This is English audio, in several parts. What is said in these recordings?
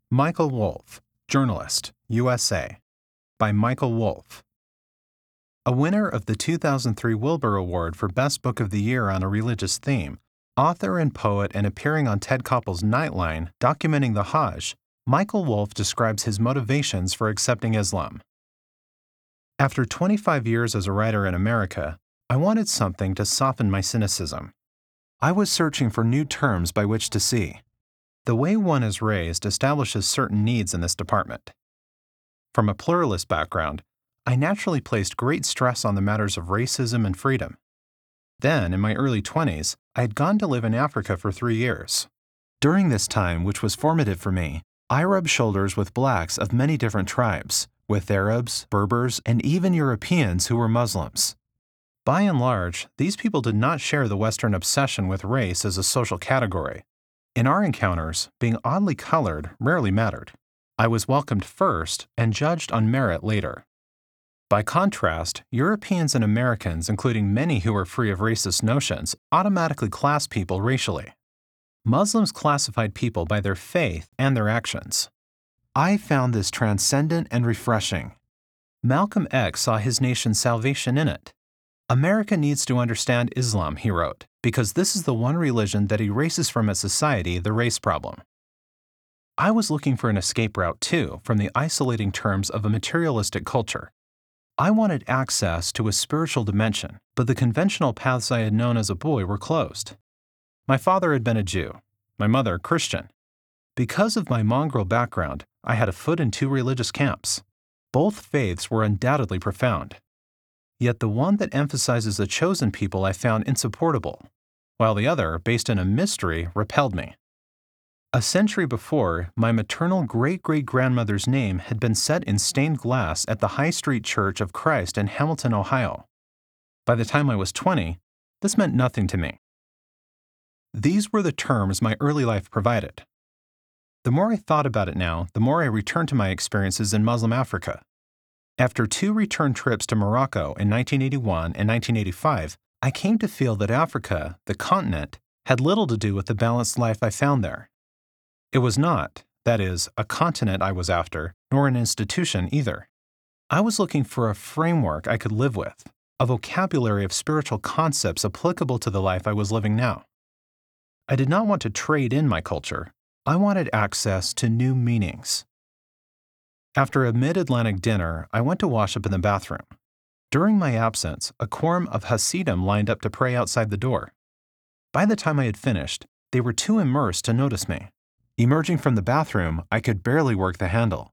Michael Wolff, Journalist, USA, by Michael Wolff. A winner of the 2003 Wilbur Award for Best Book of the Year on a religious theme, author and poet and appearing on Ted Koppel's Nightline documenting the Hajj, Michael Wolff describes his motivations for accepting Islam. After 25 years as a writer in America, I wanted something to soften my cynicism. I was searching for new terms by which to see. The way one is raised establishes certain needs in this department. From a pluralist background, I naturally placed great stress on the matters of racism and freedom. Then, in my early 20s, I had gone to live in Africa for 3 years. During this time, which was formative for me, I rubbed shoulders with blacks of many different tribes, with Arabs, Berbers, and even Europeans who were Muslims. By and large, these people did not share the Western obsession with race as a social category. In our encounters, being oddly colored rarely mattered. I was welcomed first and judged on merit later. By contrast, Europeans and Americans, including many who were free of racist notions, automatically classed people racially. Muslims classified people by their faith and their actions. I found this transcendent and refreshing. Malcolm X saw his nation's salvation in it. America needs to understand Islam, he wrote, because this is the one religion that erases from its society the race problem. I was looking for an escape route, too, from the isolating terms of a materialistic culture. I wanted access to a spiritual dimension, but the conventional paths I had known as a boy were closed. My father had been a Jew, my mother Christian. Because of my mongrel background, I had a foot in 2 religious camps. Both faiths were undoubtedly profound. Yet the one that emphasizes the chosen people I found insupportable, while the other, based in a mystery, repelled me. A century before, my maternal great-great-grandmother's name had been set in stained glass at the High Street Church of Christ in Hamilton, Ohio. By the time I was 20, this meant nothing to me. These were the terms my early life provided. The more I thought about it now, the more I returned to my experiences in Muslim Africa. After 2 return trips to Morocco in 1981 and 1985, I came to feel that Africa, the continent, had little to do with the balanced life I found there. It was not, that is, a continent I was after, nor an institution either. I was looking for a framework I could live with, a vocabulary of spiritual concepts applicable to the life I was living now. I did not want to trade in my culture. I wanted access to new meanings. After a mid-Atlantic dinner, I went to wash up in the bathroom. During my absence, a quorum of Hasidim lined up to pray outside the door. By the time I had finished, they were too immersed to notice me. Emerging from the bathroom, I could barely work the handle.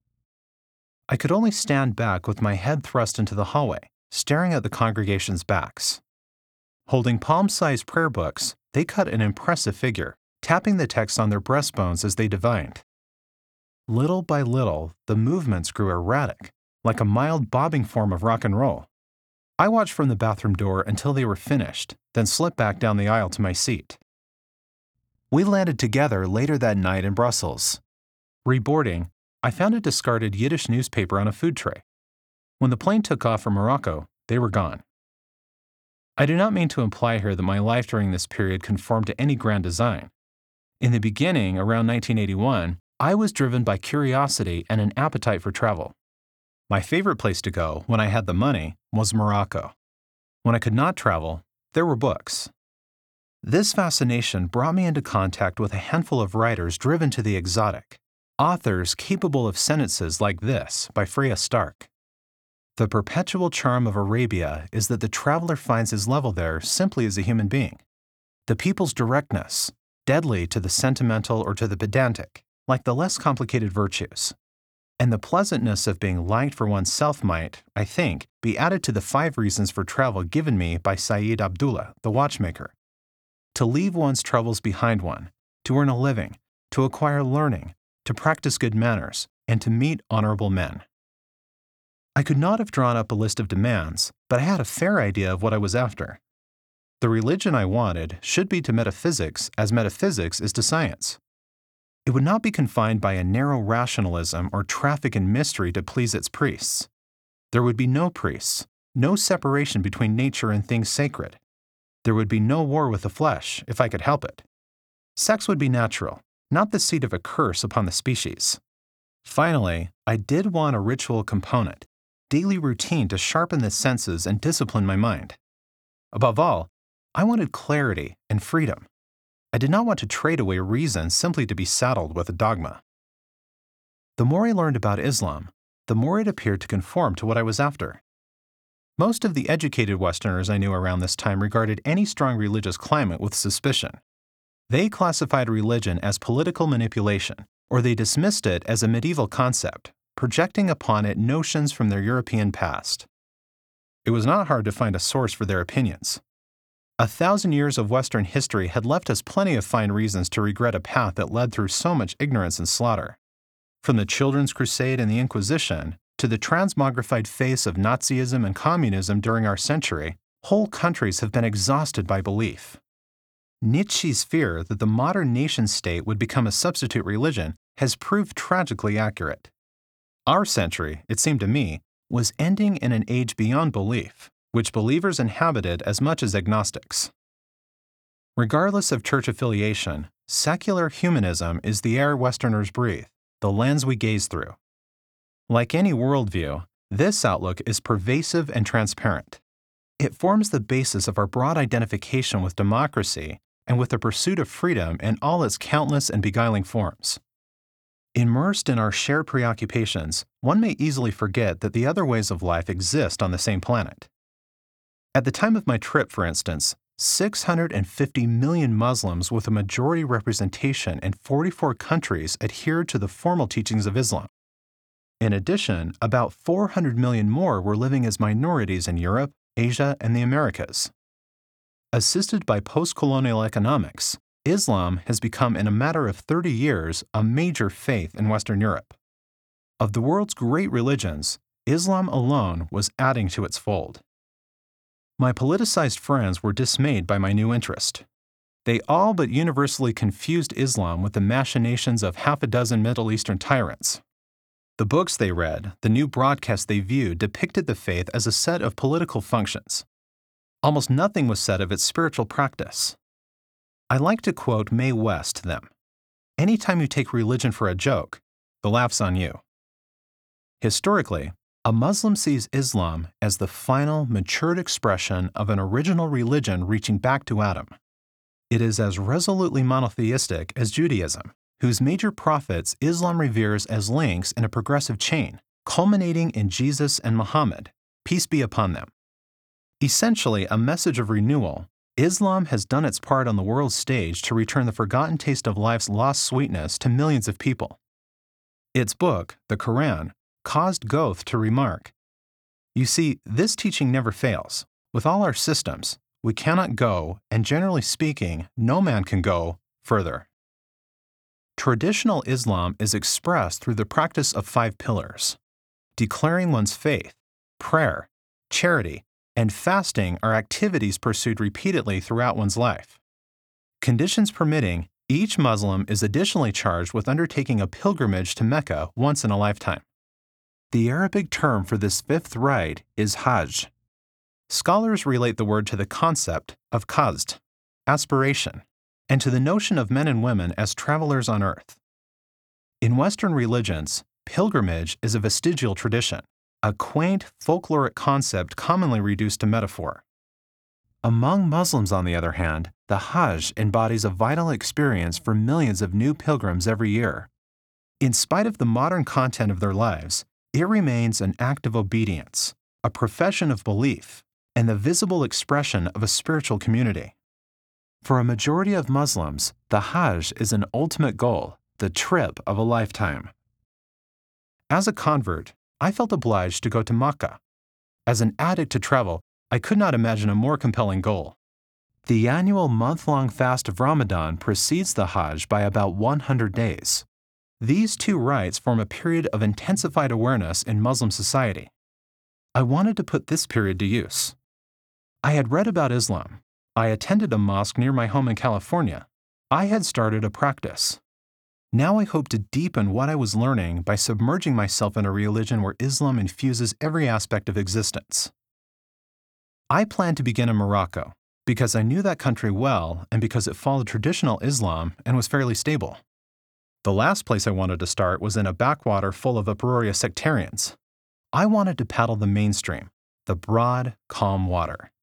I could only stand back with my head thrust into the hallway, staring at the congregation's backs. Holding palm-sized prayer books, they cut an impressive figure, tapping the text on their breastbones as they divined. Little by little, the movements grew erratic, like a mild bobbing form of rock and roll. I watched from the bathroom door until they were finished, then slipped back down the aisle to my seat. We landed together later that night in Brussels. Reboarding, I found a discarded Yiddish newspaper on a food tray. When the plane took off from Morocco, they were gone. I do not mean to imply here that my life during this period conformed to any grand design. In the beginning, around 1981, I was driven by curiosity and an appetite for travel. My favorite place to go, when I had the money, was Morocco. When I could not travel, there were books. This fascination brought me into contact with a handful of writers driven to the exotic, authors capable of sentences like this by Freya Stark. The perpetual charm of Arabia is that the traveler finds his level there simply as a human being. The people's directness, deadly to the sentimental or to the pedantic, like the less complicated virtues. And the pleasantness of being liked for oneself might, I think, be added to the 5 reasons for travel given me by Saeed Abdullah, the watchmaker. To leave one's troubles behind one, to earn a living, to acquire learning, to practice good manners, and to meet honorable men. I could not have drawn up a list of demands, but I had a fair idea of what I was after. The religion I wanted should be to metaphysics as metaphysics is to science. It would not be confined by a narrow rationalism or traffic in mystery to please its priests. There would be no priests, no separation between nature and things sacred. There would be no war with the flesh, if I could help it. Sex would be natural, not the seed of a curse upon the species. Finally, I did want a ritual component, daily routine to sharpen the senses and discipline my mind. Above all, I wanted clarity and freedom. I did not want to trade away reason simply to be saddled with a dogma. The more I learned about Islam, the more it appeared to conform to what I was after. Most of the educated Westerners I knew around this time regarded any strong religious climate with suspicion. They classified religion as political manipulation, or they dismissed it as a medieval concept, projecting upon it notions from their European past. It was not hard to find a source for their opinions. 1,000 years of Western history had left us plenty of fine reasons to regret a path that led through so much ignorance and slaughter. From the Children's Crusade and the Inquisition, to the transmogrified face of Nazism and communism during our century, whole countries have been exhausted by belief. Nietzsche's fear that the modern nation-state would become a substitute religion has proved tragically accurate. Our century, it seemed to me, was ending in an age beyond belief, which believers inhabited as much as agnostics. Regardless of church affiliation, secular humanism is the air Westerners breathe, the lens we gaze through. Like any worldview, this outlook is pervasive and transparent. It forms the basis of our broad identification with democracy and with the pursuit of freedom in all its countless and beguiling forms. Immersed in our shared preoccupations, one may easily forget that the other ways of life exist on the same planet. At the time of my trip, for instance, 650 million Muslims with a majority representation in 44 countries adhered to the formal teachings of Islam. In addition, about 400 million more were living as minorities in Europe, Asia, and the Americas. Assisted by post-colonial economics, Islam has become, in a matter of 30 years, a major faith in Western Europe. Of the world's great religions, Islam alone was adding to its fold. My politicized friends were dismayed by my new interest. They all but universally confused Islam with the machinations of half a dozen Middle Eastern tyrants. The books they read, the new broadcasts they viewed depicted the faith as a set of political functions. Almost nothing was said of its spiritual practice. I like to quote Mae West to them. Anytime you take religion for a joke, the laugh's on you. Historically, a Muslim sees Islam as the final, matured expression of an original religion reaching back to Adam. It is as resolutely monotheistic as Judaism, whose major prophets Islam reveres as links in a progressive chain, culminating in Jesus and Muhammad, peace be upon them. Essentially a message of renewal, Islam has done its part on the world stage to return the forgotten taste of life's lost sweetness to millions of people. Its book, the Quran, caused Goethe to remark, "You see, this teaching never fails. With all our systems, we cannot go, and generally speaking, no man can go, further." Traditional Islam is expressed through the practice of 5 pillars. Declaring one's faith, prayer, charity, and fasting are activities pursued repeatedly throughout one's life. Conditions permitting, each Muslim is additionally charged with undertaking a pilgrimage to Mecca once in a lifetime. The Arabic term for this 5th rite is Hajj. Scholars relate the word to the concept of qasd, aspiration, and to the notion of men and women as travelers on earth. In Western religions, pilgrimage is a vestigial tradition, a quaint, folkloric concept commonly reduced to metaphor. Among Muslims, on the other hand, the Hajj embodies a vital experience for millions of new pilgrims every year. In spite of the modern content of their lives, it remains an act of obedience, a profession of belief, and the visible expression of a spiritual community. For a majority of Muslims, the Hajj is an ultimate goal, the trip of a lifetime. As a convert, I felt obliged to go to Makkah. As an addict to travel, I could not imagine a more compelling goal. The annual month-long fast of Ramadan precedes the Hajj by about 100 days. These 2 rites form a period of intensified awareness in Muslim society. I wanted to put this period to use. I had read about Islam. I attended a mosque near my home in California. I had started a practice. Now I hope to deepen what I was learning by submerging myself in a religion where Islam infuses every aspect of existence. I planned to begin in Morocco because I knew that country well and because it followed traditional Islam and was fairly stable. The last place I wanted to start was in a backwater full of uproarious sectarians. I wanted to paddle the mainstream, the broad, calm water.